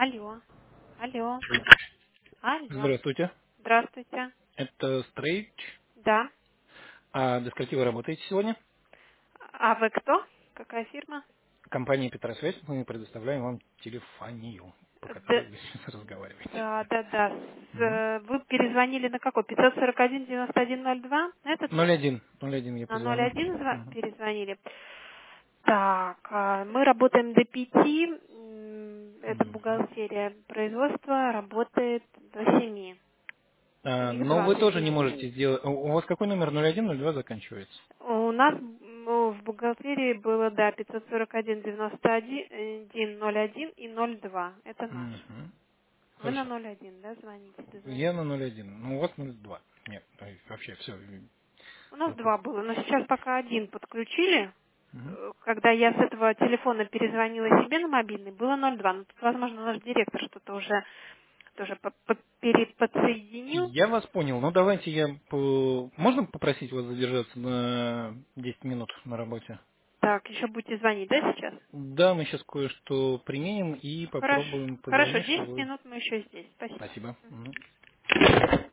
Алло. Алло. Алло. Здравствуйте. Здравствуйте. Это Стрейч. Да. А до скольки вы работаете сегодня? А вы кто? Какая фирма? Компания Петросвязь. Мы предоставляем вам телефонию, по Да, которой вы сейчас разговариваете. да. Мгм. Вы перезвонили на какой? 541-91-02? Этот номер? 01 я На позвонил. 01 Мгм. перезвонили. Так, мы работаем до 5. Это Мгм. бухгалтерия. Производство работает до 7. Их Но вы тоже не 29. можете сделать... У вас какой номер? 01 заканчивается? У нас в бухгалтерии было, да, 541-91-01 и 02. Это наш. Мгм. Вы на Хорошо. 01, да, звоните, Я на дозвонитесь? 01. Ну, у вас 02. Нет, то есть вообще все. У нас два было, но сейчас пока один подключили. Мгм. Когда я с этого телефона перезвонила себе на мобильный, было 02. Но тут, возможно, наш директор что-то уже тоже подсоединил. Я вас понял. Ну, давайте Можно попросить вас задержаться на 10 минут на работе? Так, еще будете звонить, да, сейчас? Да, мы сейчас кое-что применим и Хорошо. попробуем Хорошо, позвонить, 10 чтобы... минут мы еще здесь. Спасибо. Спасибо. Мгм.